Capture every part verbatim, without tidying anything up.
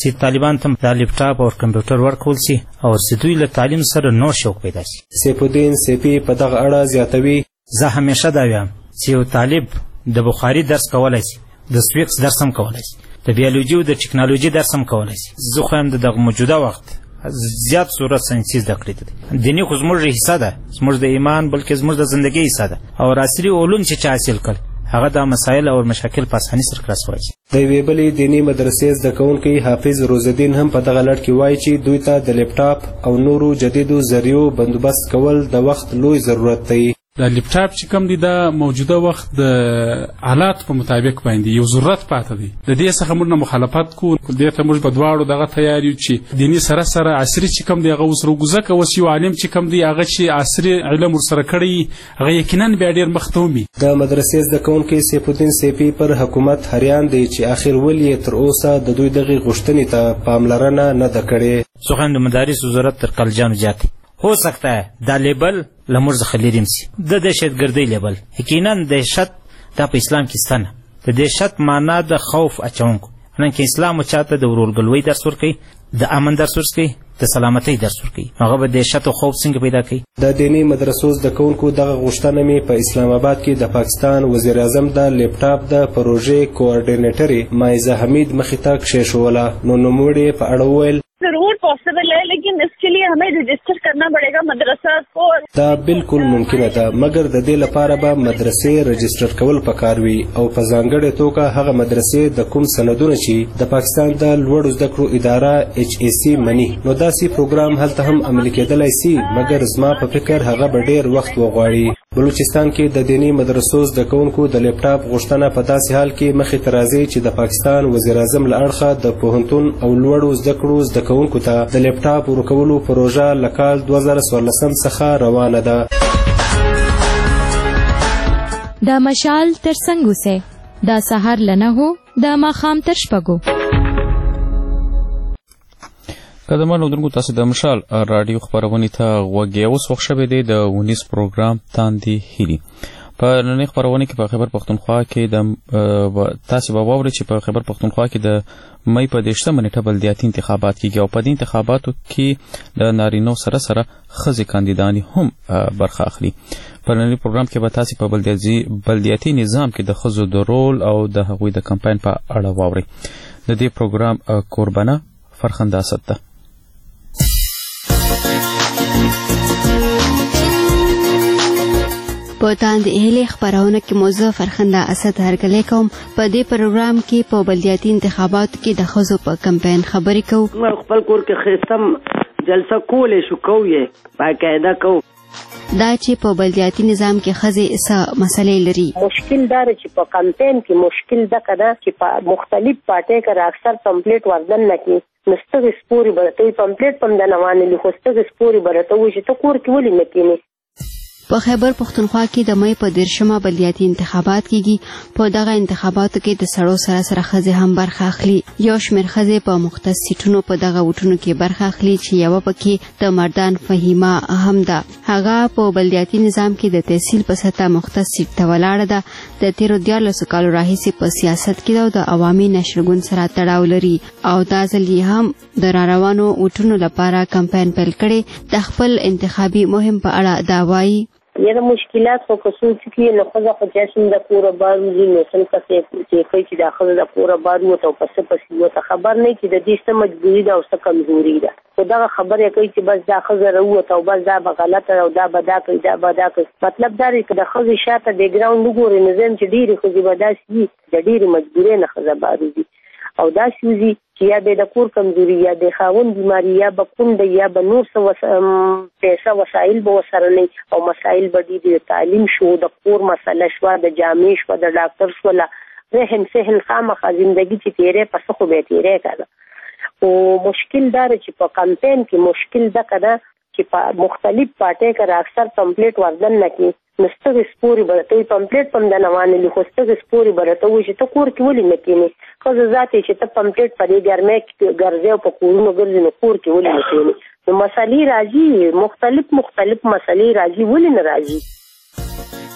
چې طالبان ته د لیپټاپ او کمپیوټر ورکول شي او چې دوی له تعلیم سره نور شوق پیدا شي. سیف الدین سیپی په دغه اړه زیاتوي: زه همیشه دا وایم چې یو طالب د بخاري درس کولی شي، د سویکس درس هم کولی شي، د بیولوژي او د ټکنالوژي درس هم کولی شي. زه خو هم د دغه موجوده وخت زیات صورت ساینسي زده کړې دي. دیني خو زموږ حصه ده، زموږ د ایمان بلکې زموږ د زندګۍ حصه ده، او عصري علوم چې چا حاصل کړ هغه دا مسایل او مشاکل په اسانۍ سره خلاص وایي. د یوې بلې دیني مدرسې زده کوونکی حافظ روزالدین هم په دغه لړ کې وایي چې دوی ته د لیپټاپ او نورو جدیدو ذریعو بندوبست کول د وخت لوی ضرورت دی. دا لیپټاپ چې کوم دی دا موجوده وخت د حالات په مطابق باندې یو ضرورت پاتې دی. د دې څخه موږ مخالفت کوو، دې ته موږ په دواړو دغه تیار یو چې دیني سره سره عصري چې کوم دی هغه اوس روګوزه که اوس یو عالم چې کوم دی هغه چې عصري علم ورسره کړی هغه یقینا بیا ډېر مخته ومي. د مدرسې زده کوونکی سیف الدین سیپي پر حکومت حیران دی چې آخر ولې تر اوسه د دوی دغې غوښتنې ته پاملرنه نه ده کړې. سخن د مدارس وزارت تر قلجانو زیات हो सकता है دا لیبل لمرز خلیریم سی د دهشتګردۍ لیبل یقینا دهشت دا په اسلام کې ستنه د دهشت معنا د خوف اچونکو نن کې اسلام چاته د ورورګلوۍ درس ورکوي، د امن درس ورکوي، د سلامتۍ درس ورکوي، هغه به دهشت او خوف څنګه پیدا کوي. د دیني مدرسو زده کوونکو دغه غوښتنه مې په اسلام آباد کې د پاکستان وزیر اعظم د لیپټاپ د پروژې کوارډینیټرې مایزه حمید مخې ته کښېښوله. نو نوموړي په اړه وویل: ضرور پاسبل ہے لیکن اس کے لیے ہمیں رجسٹر کرنا پڑے گا مدرسہ کو. دا بالکل ممکنه ده، مګر د دې لپاره به مدرسې رجسټر کول پکار وي او په ځانګړې توګه هغه مدرسې د کوم سندونه چې د پاکستان د لوړو زده کړو اداره ایچ ای سی مني، نو داسې پروګرام هلته هم عملي کېدلی سي، مګر زما په فکر هغه به ډېر وخت وغواړي. بلوچستان کې د دیني مدرسو زده کوونکو د لیپټاپ غوښتنه په داسې حال کې مخې ته راځي چې د پاکستان وزیر اعظم له اړخه د پوهنتون او لوړو زده کړو زده کوونکو ته د لیپټاپ ورکولو پروژه له کال دوه زره څوارلسم څخه روانه ده. دا مشال تر څنګ اوسئ، دا سهار له نهو دا ماښام تر شپږو. قدمانو درنګو تاسو د مشال رادیو خبرونې ته غوږ یې اوس وخت شوی دی د ونیس پروګرام تاندې هیلي. په نننۍ خبرونه کې په خیبر پښتونخوا کې د تاسو به واورئ چې په خیبر پښتونخوا کې د مې په دېرشمه نیټه بلدیاتي انتخابات کېږي او په دې انتخاباتو کې د نارینو سره سره ښځې کاندیدانې هم برخه اخلي. په نننۍ پروګرام کې به تاسو په بلدیاتي نظام کې د ښځو د رول او د هغوی د کمپاین په اړه واورئ. د دې پروګرام قربانه فرخنده اسد ده. په تاندې هیلې خبرونه کې موضوع فرخنده اسد هرکلی کوم. په دې پروګرام کې په بلدیاتي انتخاباتو کې د ښځو په کمپاین خبرې کوو. موږ خپل کور کې خېستم جلسه کولې شو کوو یې باقاعده کوو. دا چې په بلدیاتي نظام کې ښځې څه مسلې لري. مشکل دا چې په کمپاین کې مشکل دا کده چې په مختلف پارټۍ کې اکثر کمپلیټ وردن نه کی نستغ سپوري برته کمپلیټ پم د نوانه لیکوستغ سپوري برته و چې ته کور کې ولې نه کینې. په خیبر پښتونخوا کې د مې په دېرشمه بلدیاتي انتخابات کېږي. په دغه انتخاباتو کې د سړو سره سره ښځې هم برخه اخلي. یو شمېر ښځې په مختص سیټونو په دغه ووټونو کې برخه اخلي چې یوه پکې د مردان فهیمه هم ده. هغه په بلدیاتي نظام کې د تحصیل په سطحه مختص سیټ ته ولاړه ده. د تېرو دیارلسو کالو راهیسې په سیاست کې ده او د عوامي نشرګون سره تړاو لري او دا ځل یې هم د راروانو ووټونو لپاره کمپاین پیل کړی. د خپل انتخابي مهم په اړه دا وایي: یا د مشکلات خو کسو چې نه خو خو جسم د پوره بارو دي نو څنګه څه چې کوي چې داخله د پوره بارو ته پس پس یو خبر نه چې د دې څه مجبوری ده او څه کمزوري ده. خو دا خبره کوي چې بس داخله راوته او بس دا به غلطه او دا به دا کوي دا به دا کوي. مطلب دا دی چې د خزي شاته بیک ګراوند وګوري نظام چې ډیره خو به داسي د ډیره مجبورې نه خزه بارو دي او دا سوزي چې یا به د کور کمزوري یا د خاون بیماری یا به کند یا به نور څه پیسې وسایل به وسره نه او مسایل به دي د تعلیم شو د کور مسله شو د جامع شو د ډاکټر شو لا رهن سهل خامخ ژوندۍ چې تیرې پس خو به تیرې کړه. او مشکل دار چې په کمپاین کې مشکل دا کړه چې په مختلف پارټۍ کې اکثر کمپلیټ وردن نه کی نستغ سپوري برته کمپلیټ پم د نوانه لیکوستغ سپوري برته و چې ته کور کې ولې نه کینې خو ذاتي چې ته کمپلیټ پرې ګرمه کې ګرځي او په کورونو ګرځي نو کور کې ولې نه کینې. نو مسالې راځي مختلف مختلف مسالې راځي ولې نه راځي.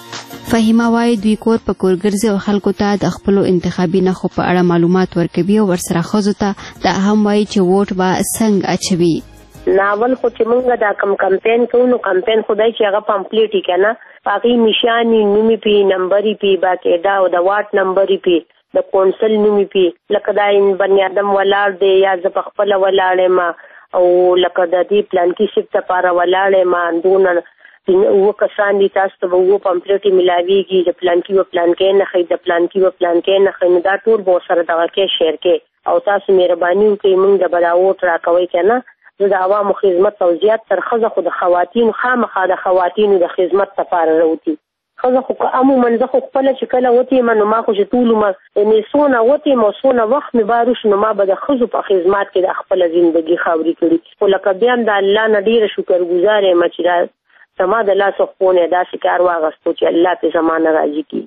فهیمه وايي دوی کور په کور ګرځي او خلکو ته د خپلو انتخابي نښو په اړه معلومات ورکوي او ورسره ښځو ته دا هم وايي چې ووټ به څنګه اچوي. ناول خو چې موږ دا کم کمپین کوو نو کمپین خدای چې هغه پمپلیټ یې که نه هغې نشانې نومې پې نمبرې پې باقاعده او د واټ نمبرې پې د کونسل نومې پې لکه دا بني ادم ولاړ دی یا زه په خپله ولاړ یم او لکه د دې پلانکي شپ دپاره ولاړ یم دونه اووه کسان دي تاسو ته به اووه پمپلیټې میلاویږي د پلانکي و پلانکی نښئ د پلانکي و پلانکی نښئ نو دا ټول به ورسره دغه کې شیر کې او تاسو مهرباني وکړئ موږ د به دا ووټ راکوئ که نه زه د عوامو خدمت او زیات تر ښځه خو د خواتینو خامخا د خواتینو د خدمت لپاره راوتي ښځه خو عموما زه خو خپله چې کله وتې یم نو ما خو چې ټول عمر یعنې څونه وتې یم او څونه وخت مې بار وشو نو ما به د ښځو په خدمت کې د خپله زندګي خاوري کړي خو لکه بیا هم د الله نه ډېره شکرګزار یم چې دا زما د لاسو خپو نه داسې کار واغستو چې الله پې زما نه راضي کړي.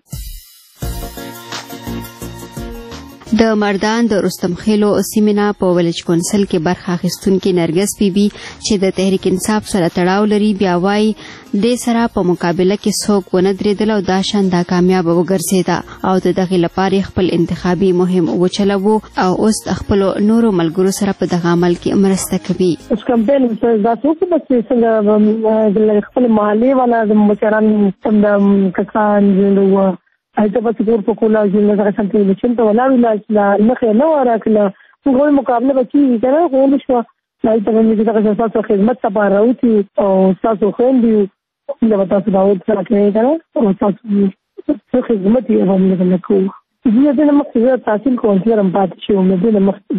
د مردان د رستم خیلو سیمه په ولج کونسل کې برخه اخیستونکې نرګس بیبي چې د تحریک انصاف سره تړاو لري بیا وايي د سره په مقابله کې څوک ونه درېدل او دا شان دا کامیاب وګرځېده او د دغه لپاره خپل انتخابي مهم وچلوو او اوس خپل نورو ملګرو سره په دغه عمل کې مرسته کوي. اوس کمپاین دا څوک بس څنګه خپل محلي والا د مشران د کسان جوړو ایته په څیر په کولا چې لږه څنګه چې ته ولا ویل چې مخه نه ورکله موږ مقابله وکړي کنه خو نشو لایته باندې چې تاسو تاسو خدمت ته راوتی او تاسو خوندي له تاسو دا وڅ راکړئ کنه او تاسو خدمت یې باندې وکړو. زه دې نه مخکې تحصیل کوم چې رم پات شو مې دې نه مخکې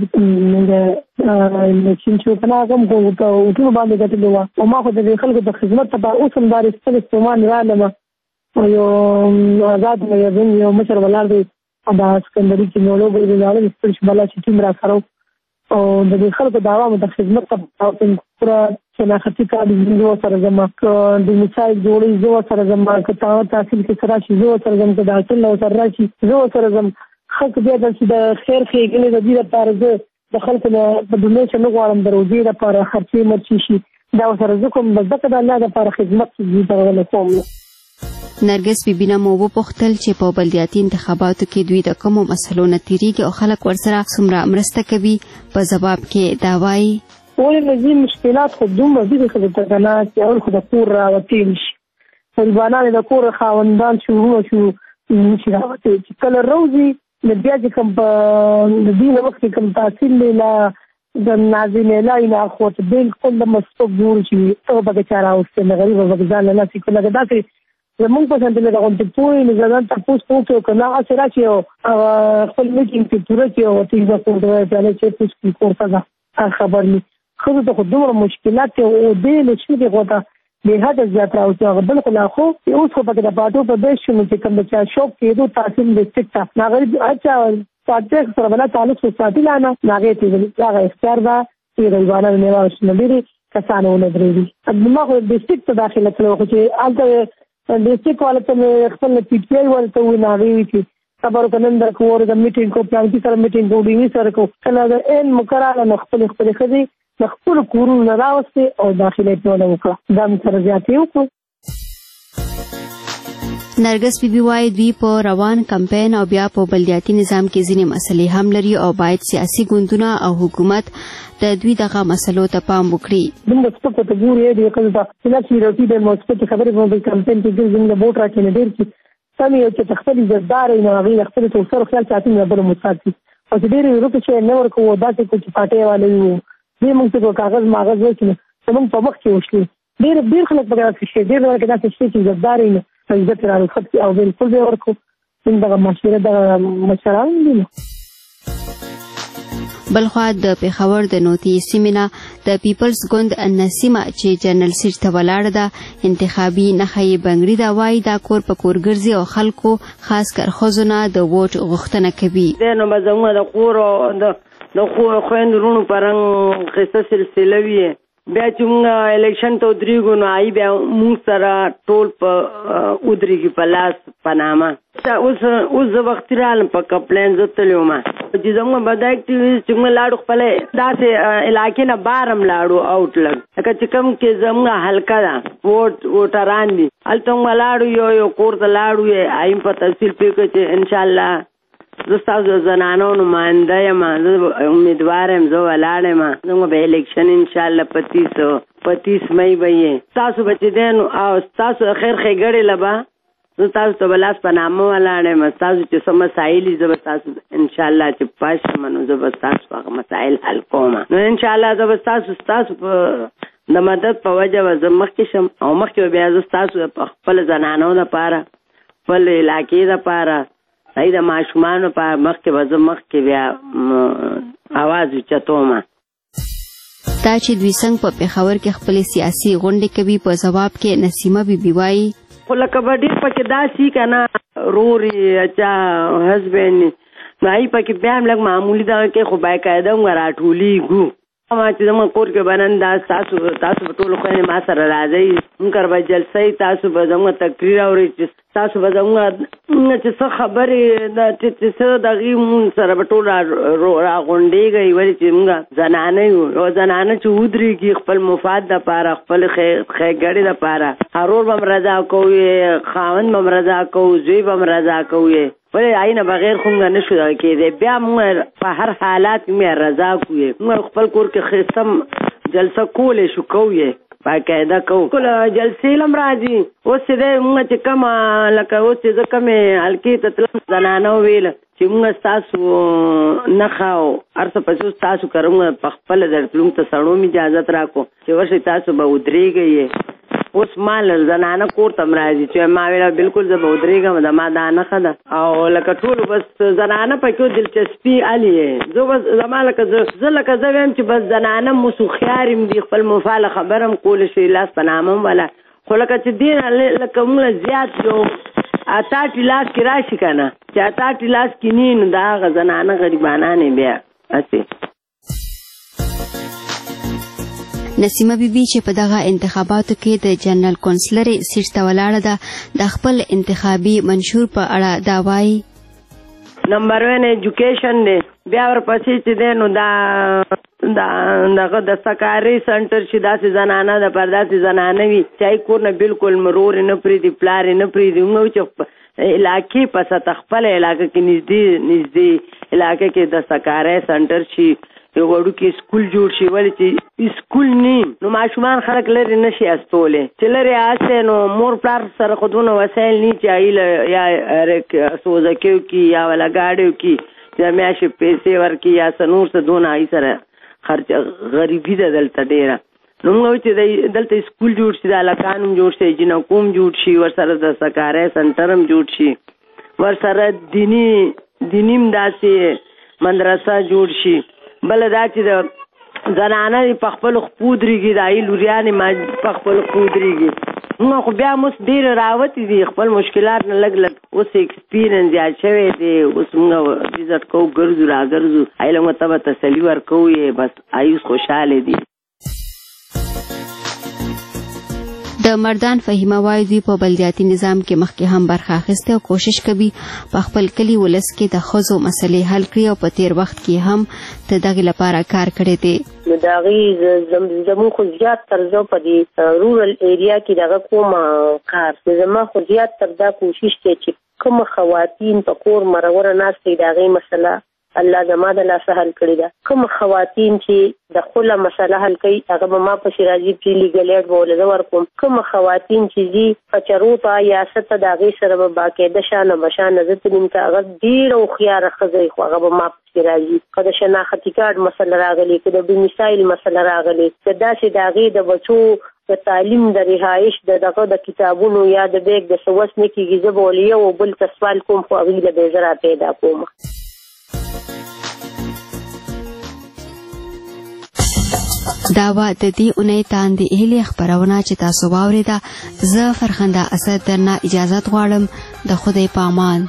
چې چې کنه کوم کو ټول باندې کتلو او ما خو د خلکو د خدمت ته اوس هم دار استعمال رالم یو آزاد مې یو مشر ولر دی دا سکندري کې نو لوګو دی دا ستل شماله چې تیم را سره او د خلکو د عوامو د خدمت ته پورا شناختی کار دی سره زما د مثال جوړې زو سره زما کته تحصیل کې سره شي زو سره زما د اصل نو سره راشي زو سره زما خلک بیا د خیر خېګنې د دې لپاره د خلکو په ډونیشن غواړم دروځي لپاره خرچې مرچي شي دا سره زکم بزدک د الله لپاره خدمت دې ته کوم. نرګس بیبي نه مو وپوښتل چې په بلدیاتي انتخاباتو کې دوی د کومو مسلو نه تیریږي او خلک ورسره څومره مرسته کوي. په ځواب کې دا وایي ولې مزید مشکلات خو دومره دي چې د تګنات اول خو د کور راوتي شي طالبانان د کور خاوندان شروع شو چې راوتي چې کله روزي د بیا چې کوم په دې وخت کې کوم تحصیل لا د نازنې لا نه خو ته بالکل د مستوب جوړ شي ته به چاره اوسه غریب وګزال نه سې کله دا چې زمونږ په شان د غونډې پورې نه ځان تاسو ته کنه اثر چې خپل میټینګ کې پوره کې او تیزه کوډه چې تاسو کې کوړه خبر نه خو د خودمو مشکلات او د لښې د غوډه به هدا زیات راوځي او بل خو لا خو اوس خو په دغه باټو په دیش کې کوم چې شوق کېدو تحصیل ډیسټریکټ ناغری اچھا پاتې سره بل تعلق ساتي نه ناغې ته هغه اختیار دا چې غیبانه نه واشنه لري کسانو نه درېږي دغه ډیسټریکټ ته داخله کړو چې الته ډیسټریکټ والته خپل پی ټی آی والته وناوي چې خبرو کنن در کوور د میټینګ کو پلان کې سره میټینګ کو ډیوی سره کو کله د ان مقرره نه خپل خپل خدي د خپل کورونو نه راوستي او داخله ته وکړه دا مې سره زیاتې وکړو. نرګس بیبي وايي دوی په روان کمپاین او بیا په بلدیاتي نظام کې ځینې مسلې هم لري او باید سیاسي ګوندونه او حکومت د دوی دغه مسلو ته پام وکړي. زموږ څه ته ګوري دی کله چې چې راځي د موسسې خبرې په کمپاین کې زموږ ووټ راکړي ډېر چې سمې چې تخفل زدار نه غوړي خپل توسر خیال ساتي نه بل مساعدتي او چې ډېر ورته چې نه ورکو دا چې کوم پټه والے وو دې موږ ته کاغذ ماغذ وکړي زموږ په وخت کې وشلي ډېر ډېر خلک په دغه کې ډېر ورکه دا چې زدار نه عزت راو خط او بالکل به ورکو څنګه مشوره د مشران دي. بلخوا د پیښور د نوتی سیمه د پیپلز ګوند نسیمه چې جنرال سیټ ته ولاړه ده انتخابي نخې بنگړي دا وای دا کور په کور ګرځي او خلکو خاص کر خوځونه د ووټ غوښتنه کوي. د نو مزمو د کور د د خو خويندرونو پرنګ قصه سلسله وی بیا چې موږ الیکشن ته ودرېږو نو آی بیا موږ سره ټول په ودرېږي په لاس په نامه اوس اوس زه وختي رالم په کمپلین زه تللی وم چې زموږ به دا اکټیویست چې موږ لاړو خپله داسې علاقې نه بار هم لاړو اوټ لږ لکه چې کوم کې زموږ حلقه ده ووټ ووټران دي هلته هم ولاړو یو یو کور ته لاړو ایم په تفصیل پوهېږو چې انشاءالله زه ستاسو زنانو نماینده یم زه امیدوار یم زه ولاړ یم زموږ به الیکشن انشاءالله په تیس په تیس مئی به یې ستاسو به چې دی نو او ستاسو خیر ښېګړې له به زه تاسو ته به لاس په نامه ولاړ یم ستاسو چې څه مسایل دي زه به ستاسو انشاءالله چې پاس شم نو زه به ستاسو هغه مسایل حل کوم نو انشاءالله زه به ستاسو ستاسو په د مدد په وجه به زه مخکې شم او مخکې به بیا زه ستاسو په خپل زنانو دپاره خپل علاقې دپاره صحیح د ماشومانو په مخکې به زه مخکې بیا اواز اوچتوم دا چې دوی څنګه په پېښور کې خپلې سیاسي غونډې کوي په ځواب کې نسیمه بیبي وایي خو لکه به ډېر پکې داسې که نه رورې اچا هسبینډ نو هغې پکې بیا هم لږ معمولي دغه کې خو باقاعده هم راټولېږو ما چې زموږ کور کې به نن دا تاسو تاسو به ټولو خویندې ما سره راځئ موږ به جلسه تاسو به زموږ تقریر اورئ چې تاسو به زموږ چې څه خبرې چې څه دغې مونږ سره به ټول راغونډېږئ ولې چې موږ زنانه یو یو زنانه چې ودرېږي خپل مفاد دپاره خپل ښېګړې دپاره هرور به م رضا کوو خاوند به م رضا کوو زوی به م رضا کوو ولې هغې نه بغیر خو موږ نه شو دغه کېدی بیا موږ په هر حالات کې موږ رضا کوو موږ خپل کور کې ښایسته جلسه کولی شو کوو باقاعده کوو ټول جلسې هم راځي اوس چې دی موږ چې کومه لکه اوس چې زه کومې حلقې ته تلم زنانه وویله چې موږ ستاسو نښه او هر څه پسې ستاسو کره موږ په خپله درتلو ته سړو م اجازت راکړو چې ورشئ تاسو به ودرېږئ اوس ما زنانه کور ته م راځي چې ما ویله بلکل زه به ودرېږم د ما دا نښه ده او لکه ټولو بس زنانه پکې دلچسپي هلې یې زه بس زما لکه زه لکه زه ویم چې بس زنانه م اوس هوښیار یم دي خپل مفاله خبره م کولی شي لاس په نامه م وله خو لکه چې دې نه لکه موږ زیات یو اتاټي لاس کې راشي که نه چې اتاټي لاس کې نه نو د هغه زنانه غریبانانې بیا هسې نسیمه بیبي چې په دغه انتخاباتو کې د جنرال کونسلرې سیټ ته ولاړه ده د خپل انتخابي منشور په اړه دا وایي نمبر ون ایجوکیشن دی بیا ورپسې چې دی نو دا دغه د سکاري سنټر چې داسې زنانه د پر داسې زنانه وي چې هغې کور نه بلکل مرورې نه پرېږدي پلارې نه پرېږدي موږ چې علاقې په سطح خپله علاقه کې نږدې نږدې علاقه کې د سکاري سنټر شي یو وړوکی سکول جوړ شي ولې چې سکول نه نو ماشومان خلک لرې نه شي استولی چې لرې هسې نو مور پلار سره خو دونه وسایل نه چې هغې یا سوزکیو کې یا ولا ګاډیو کې یا میاشتې پیسې ورکړي یا څه نور څه دونه هغې سره خرچ غریبي ده دلته ډېره نو موږ چې دلته سکول جوړ شي د هلکان هم جوړ شي جنکو هم جوړ شي ورسره د سکاری سنټر هم جوړ شي ورسره دیني دیني هم داسې مدرسه جوړ شي بله دا چې د زنانه په خپلو خپو ودرېږي د هغې لوریانې په خپلو خپو ودرېږي موږ خو بیا هم اوس ډېرې راوتې دي خپل مشکلات نه لږ لږ اوس ایکسپیرینس زیات شوی دی اوس موږ وزټ کوو ګرځو را ګرځو هغې له موږ ته به تسلي ورکوو یې بس هغې اوس خوشحالې دي د مردان فهیمه وایي دوی په بلدیاتي نظام کې مخکې هم برخه اخیسته او کوشش کوي په خپل کلي ولس کې د ښځو مسلې حل کړي او په تیر وخت کې هم د دغې لپاره کار کړی دی نو د هغې زموږ خو زیات تر زه په دې رورل ایریا کې دغه کوم کار زما خو زیات تر دا کوشش دی چې کومه خواتین په کور مروره ناست دي د هغې مسله الله زما د لاسه حل کړې ده کوم خواتین چې د خله مسله حل کوي هغه به ما پسې راځي پرې لیګل ایډ به ورله زه ورکوم کوم خواتین چې ځي کچرو ته یا څه ته د هغې سره به باقاعده شانه بشانه زه تلیم که هغه ډېره هوښیاره ښځه خو هغه به ما پسې راځي که د شناختي کارډ مسله راغلې که د بنسایل مسله راغلې که داسې د هغې د بچو د تعلیم د رهایش د دغه د کتابونو یا د بیګ د څه وس نه کېږي زه به ولې یو بل ته سوال کوم خو هغوی له به زه را پیدا کوم دا وا د دې اونۍ تاندې هیلې خپرونه چې تاسو واورېده زه فرخنده اسد درنه اجازت غواړم د خدای په امان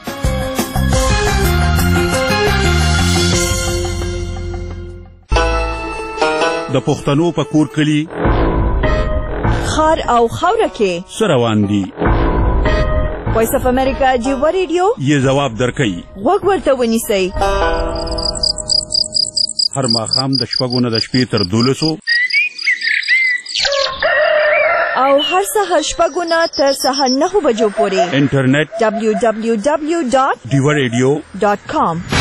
د پښتنو په کور کلي خار او خاوره کې څه روان دي وایس اف امریکا جیو ریډیو یې ځواب درکوي غوږ ورته ونیسئ هر ماښام د شپږو نه د شپې تر دولسو او هر سهار شپږو نه تر سهار نهو بجو پورې انټرنیټ دبلیو دبلیو دبلیو ډاٹ ډیوا ریډیو ډاٹ کام